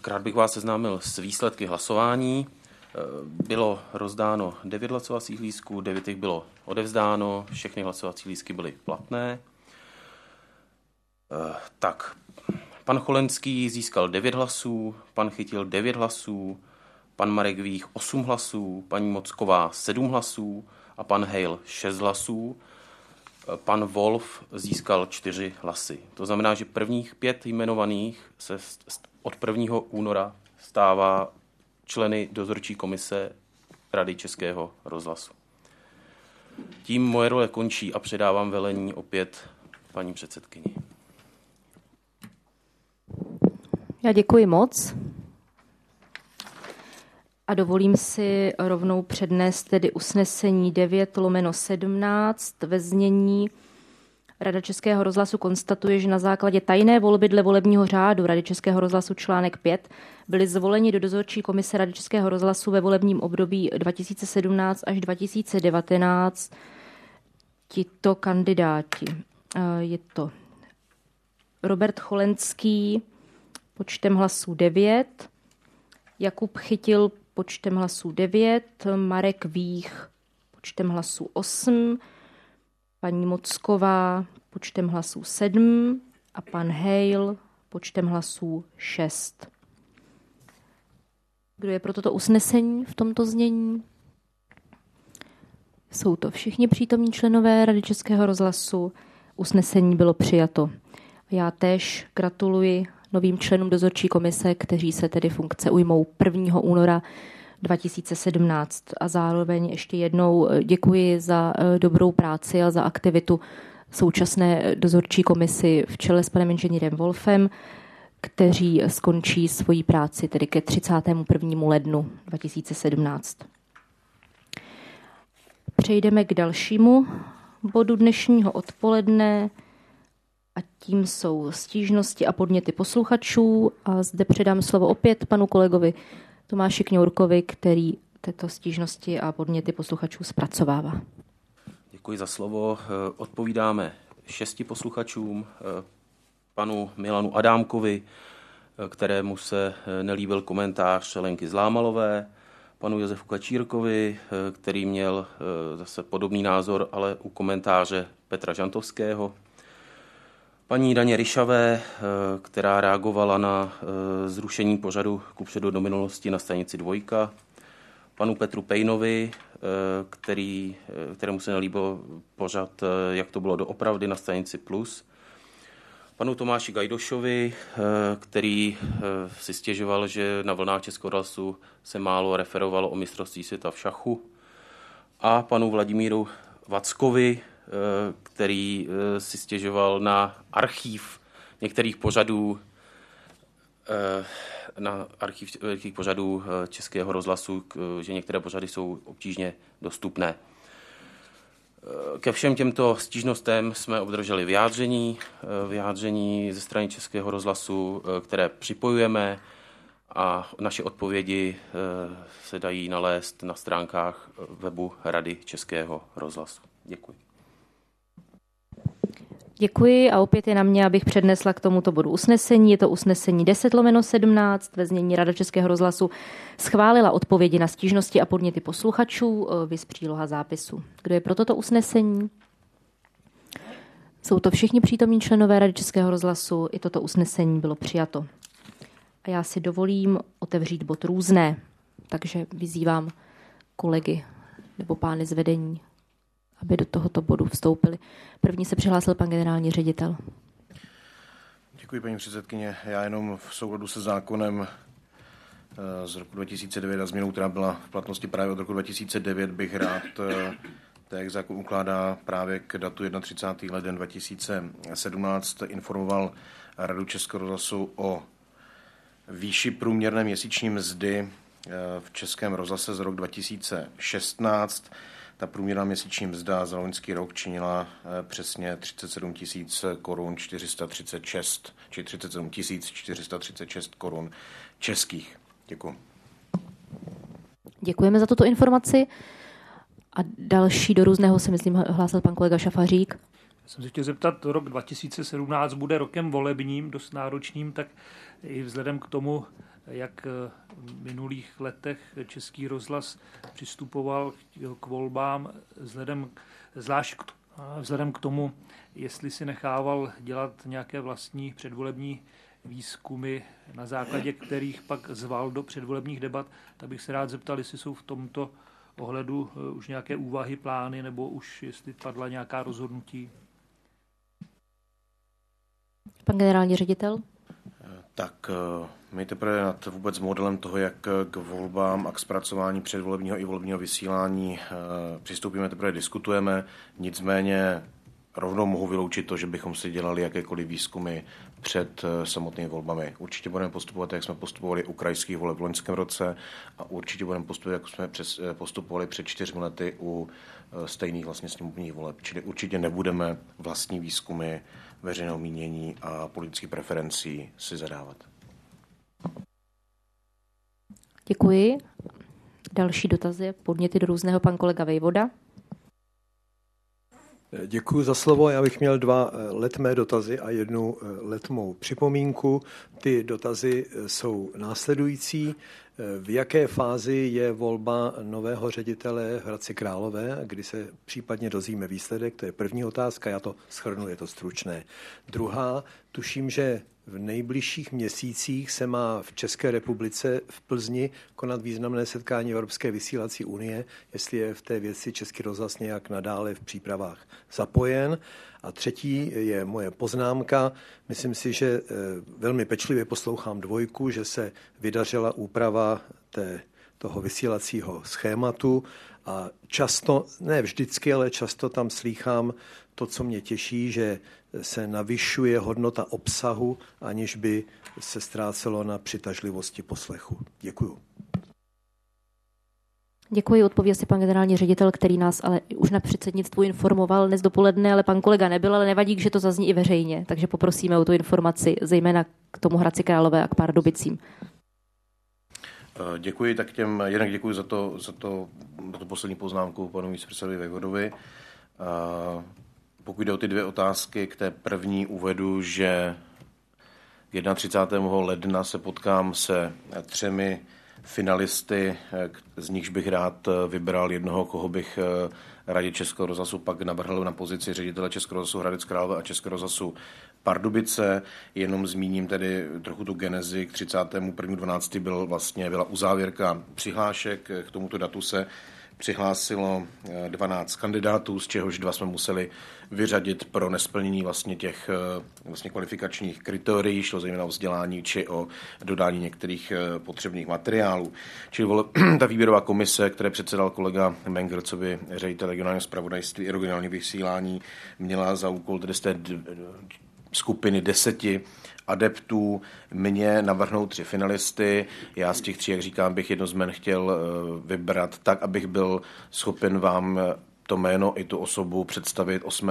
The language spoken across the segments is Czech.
Tak rád bych vás seznámil s výsledky hlasování. Bylo rozdáno 9 hlasovacích lístků, 9 jich bylo odevzdáno, všechny hlasovací lístky byly platné. Tak, pan Cholenský získal 9 hlasů, pan Chytil 9 hlasů, pan Marek Vích 8 hlasů, paní Mocková 7 hlasů a pan Hejl 6 hlasů. Pan Wolf získal 4 hlasy. To znamená, že prvních 5 jmenovaných se od 1. února stává členy dozorčí komise Rady Českého rozhlasu. Tím moje role končí a předávám velení opět paní předsedkyni. Já děkuji moc a dovolím si rovnou přednést tedy usnesení 9/17 ve znění: Rada Českého rozhlasu konstatuje, že na základě tajné volby dle volebního řádu Rady Českého rozhlasu článek 5 byli zvoleni do dozorčí komise Rady Českého rozhlasu ve volebním období 2017 až 2019 tito kandidáti. Je to Robert Cholenský počtem hlasů 9, Jakub Chytil počtem hlasů 9, Marek Vích počtem hlasů 8, paní Mocková počtem hlasů 7 a pan Hejl počtem hlasů 6. Kdo je pro toto usnesení v tomto znění? Jsou to všichni přítomní členové Rady Českého rozhlasu. Usnesení bylo přijato. Já též gratuluji novým členům dozorčí komise, kteří se tedy funkce ujmou 1. února 2017. A zároveň ještě jednou děkuji za dobrou práci a za aktivitu současné dozorčí komisi v čele s panem inženýrem Wolfem, kteří skončí svoji práci tedy ke 31. lednu 2017. Přejdeme k dalšímu bodu dnešního odpoledne a tím jsou stížnosti a podněty posluchačů. A zde předám slovo opět panu kolegovi Tomáši Kňourkovi, který tyto stížnosti a podněty posluchačů zpracovává. Děkuji za slovo. Odpovídáme 6 posluchačům, panu Milanu Adámkovi, kterému se nelíbil komentář Lenky Zlámalové, panu Josefu Kačírkovi, který měl zase podobný názor, ale u komentáře Petra Žantovského, paní Daně Ryšavé, která reagovala na zrušení pořadu Kupředu do minulosti na stanici 2, panu Petru Pejnovi, kterému se nelíbil pořad Jak to bylo doopravdy na stanici Plus, panu Tomáši Gajdošovi, který si stěžoval, že na vlnách Českého rozhlasu se málo referovalo o mistrovství světa v šachu, a panu Vladimíru Vackovi, který si stěžoval na archív některých pořadů Českého rozhlasu, že některé pořady jsou obtížně dostupné. Ke všem těmto stížnostem jsme obdrželi vyjádření ze strany Českého rozhlasu, které připojujeme, a naše odpovědi se dají nalézt na stránkách webu Rady Českého rozhlasu. Děkuji. Děkuji a opět je na mě, abych přednesla k tomuto bodu usnesení. Je to usnesení 10/17 ve znění Rada Českého rozhlasu schválila odpovědi na stížnosti a podněty posluchačů, viz příloha zápisu. Kdo je pro toto usnesení? Jsou to všichni přítomní členové Rady Českého rozhlasu. I toto usnesení bylo přijato. A já si dovolím otevřít bod různé, takže vyzývám kolegy nebo pány z vedení, aby do tohoto bodu vstoupili. První se přihlásil pan generální ředitel. Děkuji, paní předsedkyně. Já jenom v souladu se zákonem z roku 2009 a změnou, která byla v platnosti právě od roku 2009, bych rád, tak jak zákon ukládá právě k datu 31. leden 2017, informoval Radu Českého rozhlasu o výši průměrné měsíční mzdy v Českém rozhlase za rok 2016. Ta průměrná měsíční mzda za loňský rok činila přesně 37 000 korun 436, či 37 436 korun českých. Děkuji. Děkujeme za tuto informaci. A další do různého se, myslím, hlásil pan kolega Šafařík. Jsem se chtěl zeptat, rok 2017 bude rokem volebním, dost náročným, tak i vzhledem k tomu, jak v minulých letech Český rozhlas přistupoval k volbám zvlášť vzhledem k tomu, jestli si nechával dělat nějaké vlastní předvolební výzkumy, na základě kterých pak zval do předvolebních debat, tak bych se rád zeptal, jestli jsou v tomto ohledu už nějaké úvahy, plány, nebo už jestli padla nějaká rozhodnutí. Pan generální ředitel? Tak my teprve nad vůbec modelem toho, jak k volbám a k zpracování předvolebního i volebního vysílání přistoupíme, teprve diskutujeme. Nicméně rovnou mohu vyloučit to, že bychom si dělali jakékoliv výzkumy před samotnými volbami. Určitě budeme postupovat, jak jsme postupovali u krajských voleb v loňském roce a určitě budeme postupovat, jak jsme postupovali před 4 lety u stejných vlastně sněmovních voleb. Čili určitě nebudeme vlastní výzkumy veřejného mínění a politických preferencí si zadávat. Děkuji. Další dotazy, podněty do různého, pan kolega Vejvoda. Děkuji za slovo. Já bych měl 2 letmé dotazy a 1 letmou připomínku. Ty dotazy jsou následující. V jaké fázi je volba nového ředitele v Hradci Králové, kdy se případně dozvíme výsledek? To je první otázka, já to shrnu, je to stručné. Druhá, tuším, že v nejbližších měsících se má v České republice v Plzni konat významné setkání Evropské vysílací unie, jestli je v té věci Český rozhlas nějak nadále v přípravách zapojen. A třetí je moje poznámka. Myslím si, že velmi pečlivě poslouchám 2, že se vydařila úprava toho vysílacího schématu a často, ne vždycky, ale často tam slýchám to, co mě těší, že se navyšuje hodnota obsahu, aniž by se ztrácelo na přitažlivosti poslechu. Děkuju. Děkuji, odpoví si pan generální ředitel, který nás ale už na předsednictvu informoval dnes dopoledne, ale pan kolega nebyl, ale nevadí, že to zazní i veřejně, takže poprosíme o tu informaci, zejména k tomu Hradci Králové a k Pardubicím. Děkuji, tak jednak děkuji za tu poslední poznámku panu místopředsedovi Vejvodovi. Pokud jde o ty 2 otázky, k té první uvedu, že 31. ledna se potkám se 3 finalisty, z nichž bych rád vybral jednoho, koho bych Radě Českého rozhlasu pak navrhl na pozici ředitele Českého rozhlasu Hradec Králové a Českého rozhlasu Pardubice. Jenom zmíním tedy trochu tu genezi. K 31.12. byla uzávěrka přihlášek. K tomuto datu se přihlásilo 12 kandidátů, z čehož 2 jsme museli vyřadit pro nesplnění vlastně těch kvalifikačních kritérií, šlo zejména o vzdělání či o dodání některých potřebných materiálů. Čili ta výběrová komise, které předsedal kolega Menger, co by ředitel regionálního zpravodajství i regionálního vysílání, měla za úkol tedy z té skupiny 10 adeptů mě navrhnout 3 finalisty. Já z těch 3, jak říkám, bych jedno z jmen chtěl vybrat tak, abych byl schopen vám to jméno i tu osobu představit 8.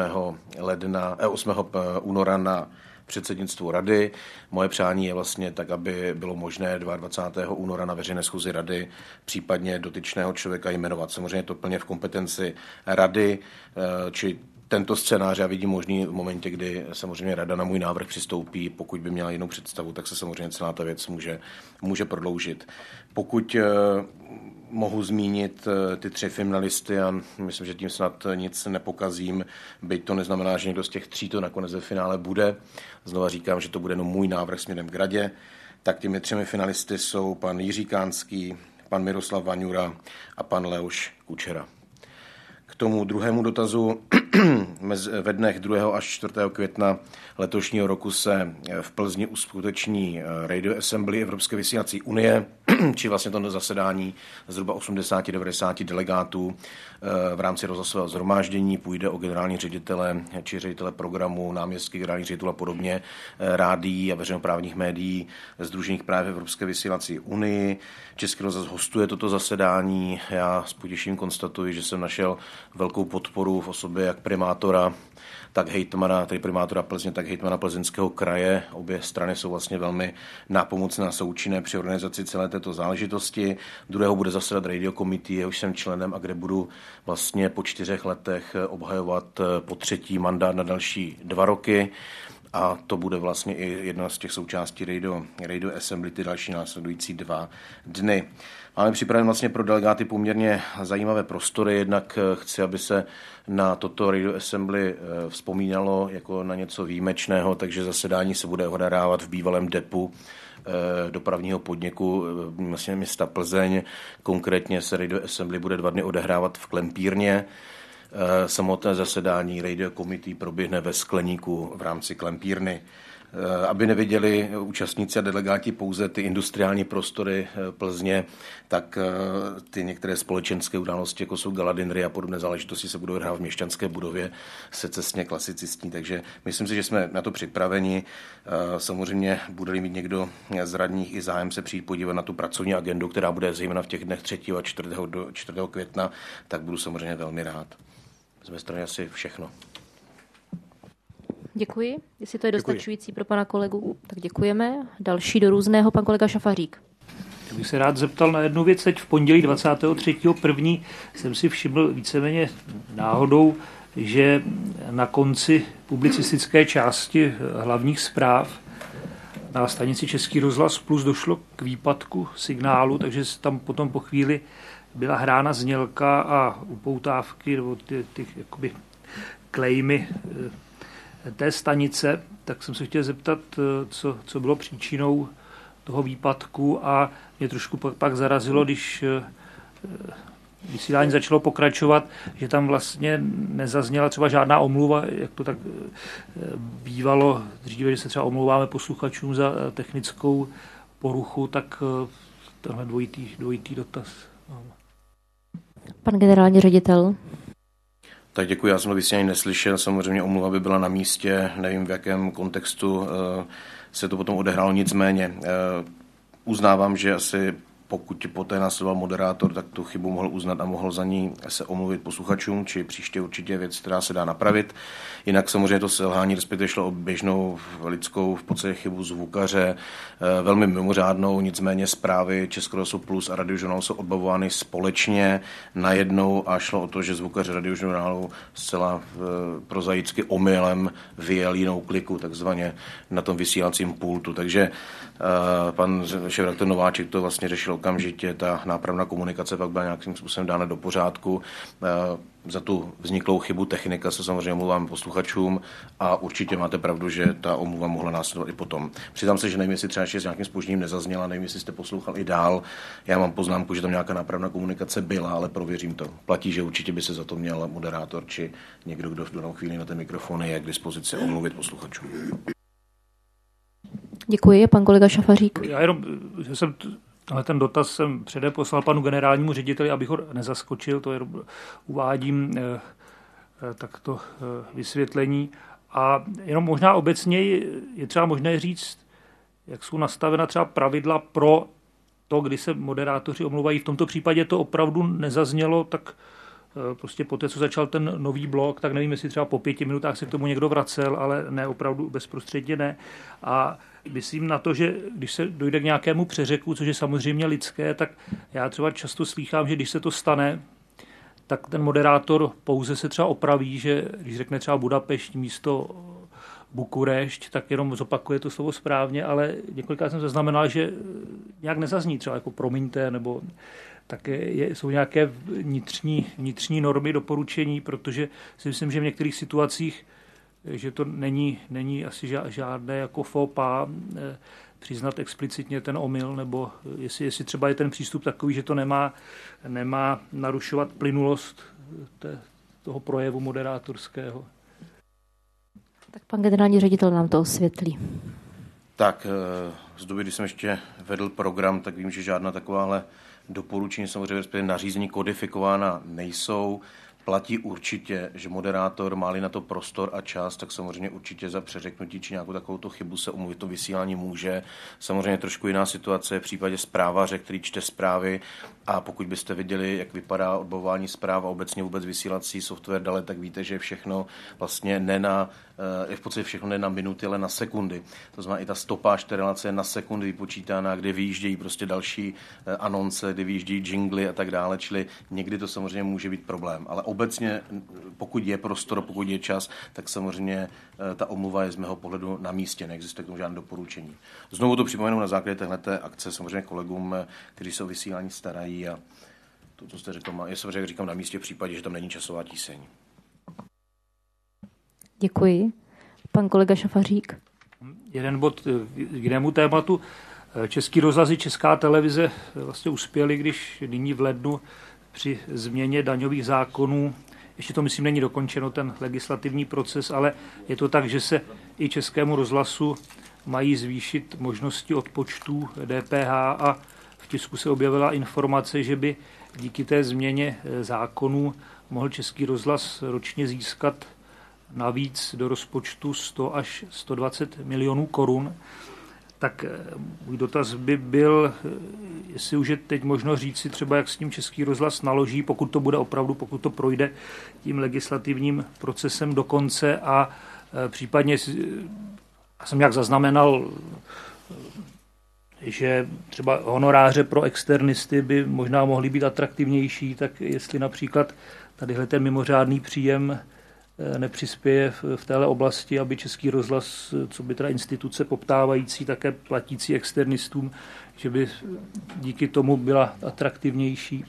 února na předsednictvu rady. Moje přání je vlastně tak, aby bylo možné 22. února na veřejné schůzi rady případně dotyčného člověka jmenovat. Samozřejmě je to plně v kompetenci rady, či tento scénář já vidím možný v momentě, kdy samozřejmě rada na můj návrh přistoupí. Pokud by měla jinou představu, tak se samozřejmě celá ta věc může prodloužit. Pokud mohu zmínit ty 3 finalisty a myslím, že tím snad nic nepokazím, byť to neznamená, že někdo z těch 3 to nakonec ve finále bude. Znova říkám, že to bude jenom můj návrh směrem k radě. Tak těmi 3 finalisty jsou pan Jiří Kánský, pan Miroslav Vaňura a pan Leoš Kučera. K tomu druhému dotazu ve dnech 2. až 4. května letošního roku se v Plzni uskuteční Radio Assembly Evropské vysílací unie, či vlastně to zasedání zhruba 80-90 delegátů v rámci rozhlasového shromáždění. Půjde o generální ředitele či ředitele programu, náměstky generální ředitel a podobně, rádií a veřejnoprávních médií sdružených právě v Evropské vysílací unii. Český rozhlas hostuje toto zasedání. Já s potěšením konstatuji, že jsem našel velkou podporu v osobě jak primátora, tak hejtmana, tedy primátora Plzně, tak hejtmana Plzeňského kraje. Obě strany jsou vlastně velmi nápomocné a součinné při organizaci celé této záležitosti. 2. bude zasedat Radio Committee, jehož jsem členem a kde budu vlastně po 4 letech obhajovat po 3. mandát na další 2 roky. a to bude vlastně i jedna z těch součástí Radio Assembly, ty další následující 2 dny. Máme připraven vlastně pro delegáty poměrně zajímavé prostory, jednak chci, aby se na toto Radio Assembly vzpomínalo jako na něco výjimečného, takže zasedání se bude odehrávat v bývalém depu dopravního podniku vlastně města Plzeň. Konkrétně se Radio Assembly bude 2 dny odehrávat v Klempírně. Samotné zasedání Radio Committee proběhne ve Skleníku v rámci Klempírny. Aby neviděli účastníci a delegáti pouze ty industriální prostory Plzně, tak ty některé společenské události, jako jsou galadinry a podobné záležitosti, se budou hrát v měšťanské budově secesně klasicistní, takže myslím si, že jsme na to připraveni. Samozřejmě bude-li mít někdo z radních i zájem se přijít podívat na tu pracovní agendu, která bude zejména v těch dnech 3. a 4. května, tak budu samozřejmě velmi rád. Z mé strany asi všechno. Děkuji. Jestli to je dostačující pro pana kolegu, tak děkujeme. Další do různého, pan kolega Šafařík. Já bych se rád zeptal na jednu věc. Teď v pondělí 23.1. jsem si všiml víceméně náhodou, že na konci publicistické části hlavních zpráv na stanici Český rozhlas Plus došlo k výpadku signálu, takže tam potom po chvíli byla hrána znělka a upoutávky nebo ty jakoby klejmy té stanice, tak jsem se chtěl zeptat, co bylo příčinou toho výpadku, a mě trošku pak zarazilo, když vysílání začalo pokračovat, že tam vlastně nezazněla třeba žádná omluva, jak to tak bývalo dříve, že se třeba omlouváme posluchačům za technickou poruchu, tak tenhle dvojitý dotaz. Pan generální ředitel. Tak děkuji, já jsem to vysílání neslyšel, samozřejmě omluva by byla na místě, nevím v jakém kontextu se to potom odehrálo, nicméně uznávám, že asi pokud poté následoval moderátor, tak tu chybu mohl uznat a mohl za ní se omluvit posluchačům, či příště určitě věc, která se dá napravit. Jinak samozřejmě to selhání, respektive šlo o běžnou lidskou v podstatě chybu zvukaře, velmi mimořádnou, nicméně zprávy Českého rozhlasu Plus a Radiožurnálu jsou odbavovány společně najednou a šlo o to, že zvukař Radiožurnálu zcela prozaicky omylem vyjel jinou kliku, takzvaně na tom vysílacím pultu. Takže pan šéfredaktor Nováček to vlastně řešil okamžitě, ta nápravná komunikace pak byla nějakým způsobem dána do pořádku. Za tu vzniklou chybu technika se samozřejmě omluvám posluchačům a určitě máte pravdu, že ta omluva mohla následovat i potom. Přiznám se, že nevím, jestli třeba ještě s nějakým zpožděním nezazněla, nevím, jestli jste poslouchal i dál. Já mám poznámku, že tam nějaká nápravná komunikace byla, ale prověřím to. Platí, že určitě by se za to měl moderátor či někdo, kdo v danou chvíli na té mikrofony je k dispozici, omluvit posluchačům. Děkuji, pan kolega Šafařík. Já jenom, že jsem ten dotaz jsem předem poslal panu generálnímu řediteli, abych ho nezaskočil, to jenom uvádím takto vysvětlení. A jenom možná obecně je třeba možné říct, jak jsou nastavena třeba pravidla pro to, kdy se moderátoři omlouvají. V tomto případě to opravdu nezaznělo, tak prostě po té, co začal ten nový blok, tak nevím, jestli třeba po 5 minutách se k tomu někdo vracel, ale ne, opravdu bezprostředně ne. A myslím na to, že když se dojde k nějakému přeřeku, což je samozřejmě lidské, tak já třeba často slýchám, že když se to stane, tak ten moderátor pouze se třeba opraví, že když řekne třeba Budapešť místo Bukurešť, tak jenom zopakuje to slovo správně, ale několikrát jsem zaznamenal, že nějak nezazní třeba jako promiňte, nebo také jsou nějaké vnitřní normy, doporučení, protože si myslím, že v některých situacích, že to není asi žádné jako faux pas přiznat explicitně ten omyl, nebo jestli třeba je ten přístup takový, že to nemá narušovat plynulost toho projevu moderátorského. Tak pan generální ředitel nám to osvětlí. Tak, z doby, kdy jsem ještě vedl program, tak vím, že žádná takováhle doporučení, samozřejmě nařízení kodifikována nejsou. Platí určitě, že moderátor má-li na to prostor a čas, tak samozřejmě určitě za přeřeknutí či nějakou takovou chybu se omluvit, to vysílání může. Samozřejmě trošku jiná situace je v případě zprávaře, který čte zprávy, a pokud byste viděli, jak vypadá odbavování zpráv a obecně vůbec vysílací software dále, tak víte, že všechno vlastně je v podstatě všechno ne na minuty, ale na sekundy. To znamená, i ta stopáž té relace je na sekundy vypočítána, kde vyjíždějí prostě další anonce, kde vyjíždějí jingly a tak dále, čili někdy to samozřejmě může být problém. Ale obecně, pokud je prostor, pokud je čas, tak samozřejmě ta omluva je z mého pohledu na místě, neexistuje k tomu žádné doporučení. Znovu to připomenu na základě téhleté akce, samozřejmě kolegům, kteří se o vysílání starají a to, co jste řekl, je samozřejmě, jak říkám, na místě v případě, že tam není časová tíseň. Děkuji. Pan kolega Šafařík. Jeden bod k jinému tématu. Český rozhlas i Česká televize vlastně uspěli, když nyní v lednu při změně daňových zákonů, ještě to myslím není dokončeno ten legislativní proces, ale je to tak, že se i Českému rozhlasu mají zvýšit možnosti odpočtů DPH a v tisku se objevila informace, že by díky té změně zákonů mohl Český rozhlas ročně získat navíc do rozpočtu 100 až 120 milionů korun. Tak můj dotaz by byl, jestli už je teď možno říci třeba, jak s tím Český rozhlas naloží, pokud to bude opravdu, pokud to projde tím legislativním procesem do konce a případně, já jsem nějak zaznamenal, že třeba honoráře pro externisty by možná mohly být atraktivnější, tak jestli například tadyhle ten mimořádný příjem nepřispěje v téhle oblasti, aby Český rozhlas, co by teda instituce poptávající, také platící externistům, že by díky tomu byla atraktivnější.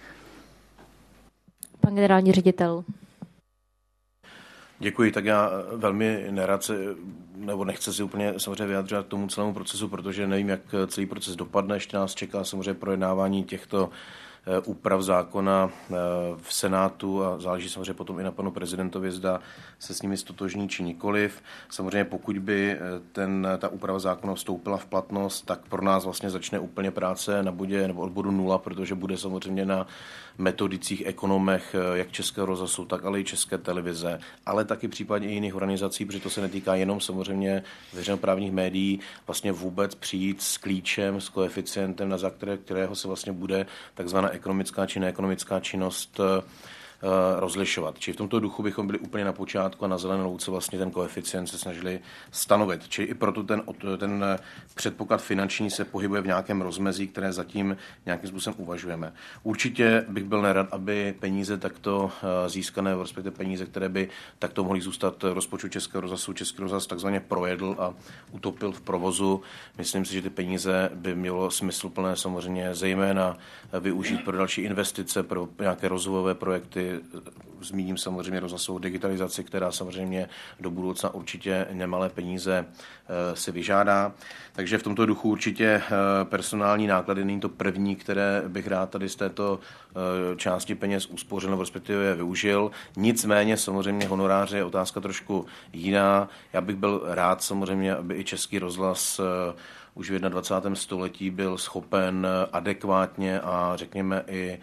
Pan generální ředitel. Děkuji, tak já velmi nerad nebo nechci si úplně samozřejmě vyjadřovat k tomu celému procesu, protože nevím, jak celý proces dopadne. Ještě nás čeká samozřejmě projednávání těchto úprav zákona v Senátu a záleží samozřejmě potom i na panu prezidentovi, zda se s nimi stotožní či nikoliv. Samozřejmě pokud by ta úprava zákona vstoupila v platnost, tak pro nás vlastně začne úplně práce na bodě nebo od bodu 0, protože bude samozřejmě na metodicích, ekonomech, jak Českého rozhlasu, tak ale i České televize, ale taky případně i jiných organizací, protože to se netýká jenom samozřejmě veřejnoprávních médií, vlastně vůbec přijít s klíčem, s koeficientem, na základě kterého se vlastně bude takzvaná ekonomická či neekonomická činnost rozlišovat. Čili v tomto duchu bychom byli úplně na počátku a na zelené louce vlastně ten koeficient se snažili stanovit. Čili i proto ten předpoklad finanční se pohybuje v nějakém rozmezí, které zatím nějakým způsobem uvažujeme. Určitě bych byl nerad, aby peníze takto získané, respektive peníze, které by takto mohly zůstat v rozpočtu Českého rozhlasu, Český rozhlas takzvaně projedl a utopil v provozu. Myslím si, že ty peníze by mělo smysluplné samozřejmě zejména využít pro další investice, pro nějaké rozvojové projekty. Zmíním samozřejmě rozhlasovou digitalizaci, která samozřejmě do budoucna určitě nemalé peníze si vyžádá. Takže v tomto duchu určitě personální náklady není to první, které bych rád tady z této části peněz uspořil, respektive využil. Nicméně samozřejmě honoráře je otázka trošku jiná. Já bych byl rád samozřejmě, aby i Český rozhlas už v 21. století byl schopen adekvátně a řekněme i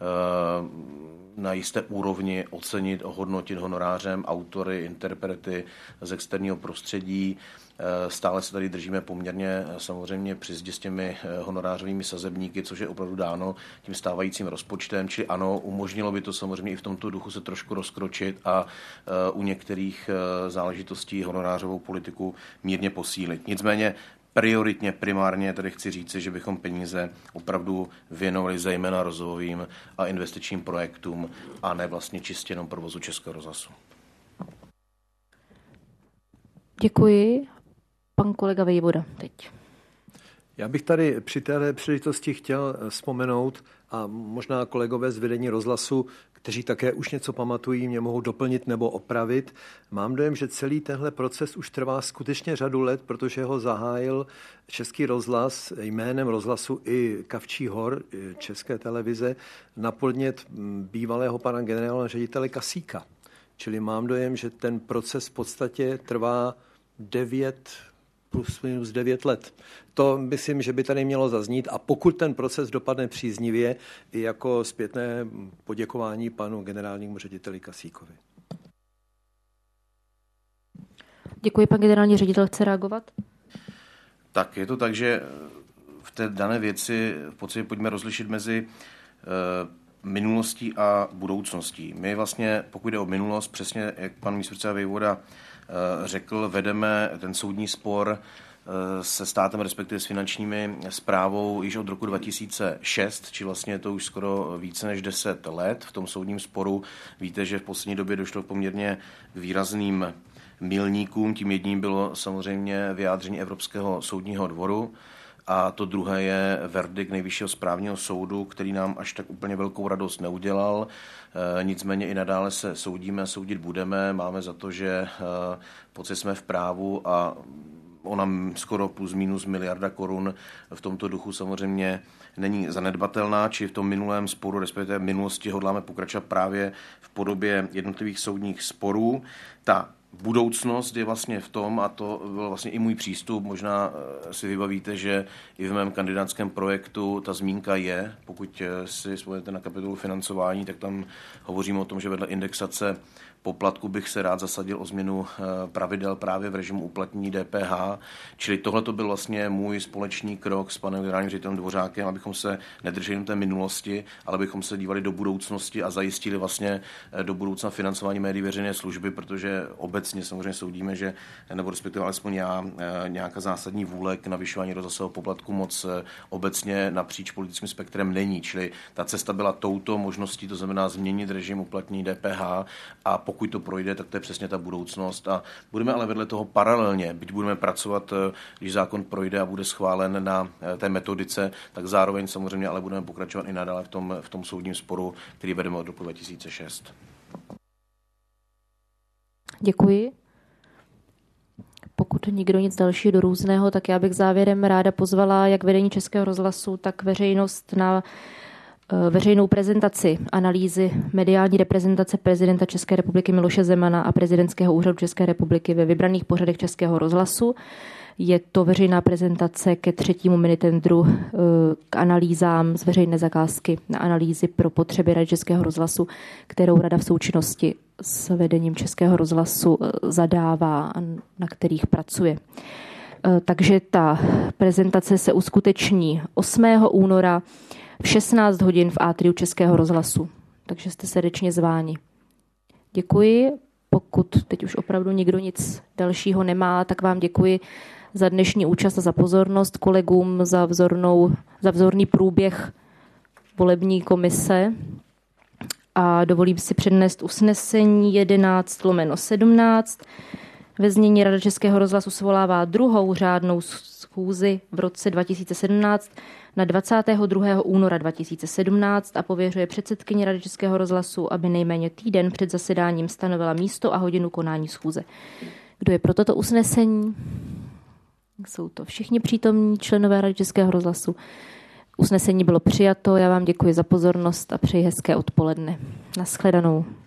na jisté úrovni ocenit, ohodnotit honorářem autory, interprety z externího prostředí. Stále se tady držíme poměrně samozřejmě při zdi s těmi honorářovými sazebníky, což je opravdu dáno tím stávajícím rozpočtem. Čili ano, umožnilo by to samozřejmě i v tomto duchu se trošku rozkročit a u některých záležitostí honorářovou politiku mírně posílit. Nicméně prioritně, primárně tady chci říci, že bychom peníze opravdu věnovali zejména rozvojovým a investičním projektům a ne vlastně čistě jenom provozu Českého rozhlasu. Děkuji. Pan kolega Vejvoda teď. Já bych tady při téhle příležitosti chtěl vzpomenout a možná kolegové z vedení rozhlasu, kteří také už něco pamatují, mě mohou doplnit nebo opravit. Mám dojem, že celý tenhle proces už trvá skutečně řadu let, protože ho zahájil Český rozhlas jménem rozhlasu i Kavčí hor České televize na podnět bývalého pana generálního ředitele Kasíka. Čili mám dojem, že ten proces v podstatě trvá 9 let. To myslím, že by tady mělo zaznít a pokud ten proces dopadne příznivě, i jako zpětné poděkování panu generálnímu řediteli Kasíkovi. Děkuji, pan generální ředitel chce reagovat? Tak je to tak, že v té dané věci v podstatě pojďme rozlišit mezi minulostí a budoucností. My vlastně, pokud jde o minulost, přesně jak pan místopředseda Vejvoda řekl, vedeme ten soudní spor se státem, respektive s finančními správou již od roku 2006, či vlastně je to už skoro více než 10 let v tom soudním sporu. Víte, že v poslední době došlo k poměrně výrazným milníkům. Tím jedním bylo samozřejmě vyjádření Evropského soudního dvoru a to druhé je verdikt Nejvyššího správního soudu, který nám až tak úplně velkou radost neudělal. Nicméně i nadále se soudíme a soudit budeme. Máme za to, že pocit jsme v právu a ona skoro plus minus miliarda korun v tomto duchu samozřejmě není zanedbatelná, či v tom minulém sporu, respektive v minulosti hodláme pokračovat právě v podobě jednotlivých soudních sporů. Ta budoucnost je vlastně v tom, a to byl vlastně i můj přístup, možná si vybavíte, že i v mém kandidátském projektu ta zmínka je, pokud si vzpomenete na kapitolu financování, tak tam hovoříme o tom, že vedle indexace poplatku bych se rád zasadil o změnu pravidel právě v režimu uplatnění DPH. Čili tohle to byl vlastně můj společný krok s panem generálním ředitelem Dvořákem, abychom se nedrželi jen té minulosti, ale abychom se dívali do budoucnosti a zajistili vlastně do budoucna financování médií veřejné služby, protože obecně samozřejmě soudíme, že, nebo respektive alespoň já, nějaká zásadní vůle k navyšování rozhlasového poplatku moc obecně napříč politickým spektrem není. Čili ta cesta byla touto možností, to znamená změnit režim uplatnění DPH a pokud to projde, tak to je přesně ta budoucnost. A budeme ale vedle toho paralelně, byť budeme pracovat, když zákon projde a bude schválen na té metodice, tak zároveň samozřejmě ale budeme pokračovat i nadále v tom soudním sporu, který vedeme od roku 2006. Děkuji. Pokud nikdo nic dalšího do různého, tak já bych závěrem ráda pozvala jak vedení Českého rozhlasu, tak veřejnost na veřejnou prezentaci analýzy mediální reprezentace prezidenta České republiky Miloše Zemana a prezidentského úřadu České republiky ve vybraných pořadech Českého rozhlasu. Je to veřejná prezentace ke 3. minitendru k analýzám z veřejné zakázky na analýzy pro potřeby Rady Českého rozhlasu, kterou Rada v součinnosti s vedením Českého rozhlasu zadává a na kterých pracuje. Takže ta prezentace se uskuteční 8. února v 16 hodin v atriu Českého rozhlasu. Takže jste srdečně zváni. Děkuji. Pokud teď už opravdu nikdo nic dalšího nemá, tak vám děkuji za dnešní účast a za pozornost, kolegům za vzorný průběh volební komise a dovolím si přednést usnesení 11/17. Ve znění Rada Českého rozhlasu svolává druhou řádnou schůzi v roce 2017 na 22. února 2017 a pověřuje předsedkyni Rady Českého rozhlasu, aby nejméně týden před zasedáním stanovila místo a hodinu konání schůze. Kdo je pro toto usnesení? Jsou to všichni přítomní členové Rady Českého rozhlasu. Usnesení bylo přijato. Já vám děkuji za pozornost a přeji hezké odpoledne. Nashledanou.